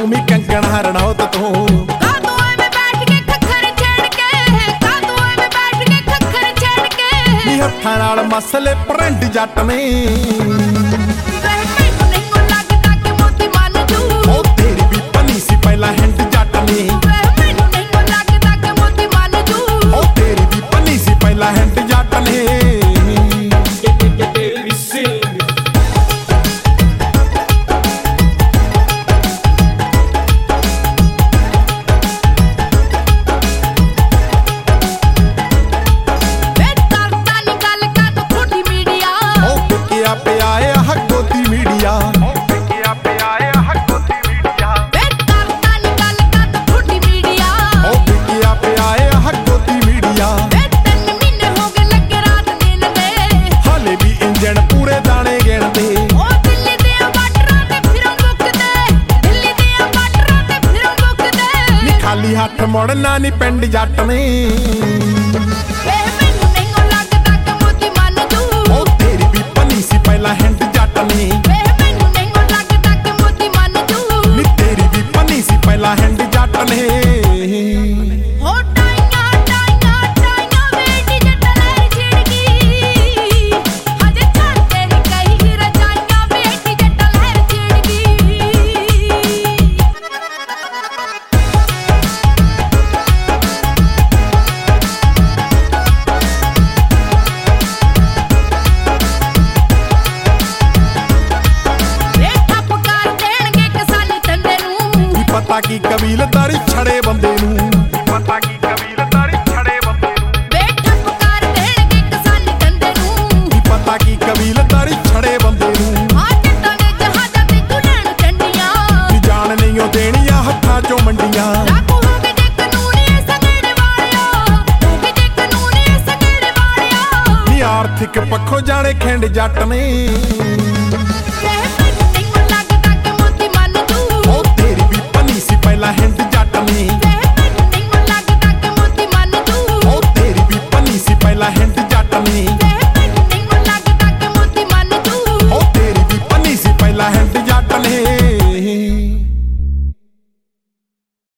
ਨੀ ਕੰਗਣ ਹਰਣੌਤ ਤੋਂ। ਕਾਹਤੋਂ ਐਵੇਂ ਬੈਠ ਕੇ ਖੱਖਰ ਛੇੜ ਕੇ, ਕਾਹਤੋਂ ਐਵੇਂ ਬੈਠ ਕੇ ਖੱਖਰ ਛੇੜ ਕੇ। ਨੀ ਹੱਥਾਂ ਨਾਲ ਮਸਲੇ ਪ੍ਰਿੰਟ ਜੱਟ ਨੇ। ਮੈਨੂੰ ਨਹੀਂ ਲੱਗਦਾ ਕਿ ਮੋਤੀ ਮੰਨ ਜੂ। ਉਹ ਤੇਰੀ ਵੀ ਪੰਨੀ ਸੀ ਪਹਿਲਾਂ ਹਿੰਡ ਜੱਟ ਨੇ। ਮੈਨੂੰ ਨਹੀਂ ਲੱਗਦਾ ਕਿ ਮੋਤੀ ਮੰਨ ਜੂ। ਉਹ ਤੇਰੀ ਵੀ ਪੰਨੀ ਸੀ ਪਹਿਲਾਂ ਹਿੰਡ ਜੱਟ ਨੇ। ਹੱਥ ਮੁੜਨਾ ਨੀ ਪਿੰਡ ਜੱਟ ਨੇ। ਮੈਨੂੰ ਨਹੀਂ ਲੱਗਦਾ ਕਿ ਮੋਤੀ ਮੰਨ ਜੂ। ਉਹ ਤੇਰੀ ਵੀ ਪੰਨੀ ਸੀ ਪਹਿਲਾਂ ਹਿੰਡ ਜੱਟ ਨੇ। ਮੈਨੂੰ ਨਹੀਂ ਲੱਗਦਾ ਕਿ ਮੋਤੀ ਮੰਨ ਜੂ। ਨੀ ਤੇਰੀ ਵੀ ਪੰਨੀ ਸੀ ਪਹਿਲਾਂ ਹਿੰਡ ਜੱਟ ਨੇ। ਹੋ ਟਾਈਆਂ ਟਾਈਆਂ ਟਾਈਆਂ ਵੇਟੀ ਜੱਟ ਲਹਿਰ ਛਿੜ ਗਈ। ਹਜੇ ਛੱਡਦੇ ਨੀ ਕਈ ਰਜਾਈਆਂ ਵੇਟੀ ਜੱਟ ਲਹਿਰ ਛਿੜ ਗਈ। ਪਤਾ ਕੀ ਕਬੀਲਦਾਰੀ ਛੜੇ ਬੰਦੇ ਨੂੰ। ਪਤਾ ਕੀ ਕਬੀਲਦਾਰੀ ਛੜੇ ਬੰਦੇ ਨੂੰ। ਬੇਠੱਪ ਕਰ ਦੇਣਗੇ ਕਿਸਾਨੀ ਧੰਦੇ ਨੂੰ। ਪਤਾ ਕੀ ਕਬੀਲਦਾਰੀ ਛੜੇ ਬੰਦੇ ਨੂੰ। ਆ ਜੱਟਾਂ ਦੇ ਜਹਾਜ਼ਾਂ ਤੇ ਗੁਲਣ ਚੰਡੀਆਂ। ਨੀ ਜਾਣ ਨਹੀਂ ਉਹ ਦੇਣੀਆਂ ਹੱਥਾਂ ਚੋਂ ਮੰਡੀਆਂ। ਲਾਗੂ ਹੋ ਗਏ ਜੇ ਕਾਨੂੰਨੀ ਸੰਗੜੇ ਵਾਲਿਆ। ਹੋ ਗਏ ਜੇ ਕਾਨੂੰਨੀ ਸੰਗੜੇ ਵਾਲਿਆ। ਨੀ ਆਰਥਿਕ ਪੱਖੋਂ ਜਾਣੇ ਖਿੰਡ ਜੱਟ ਨੇ।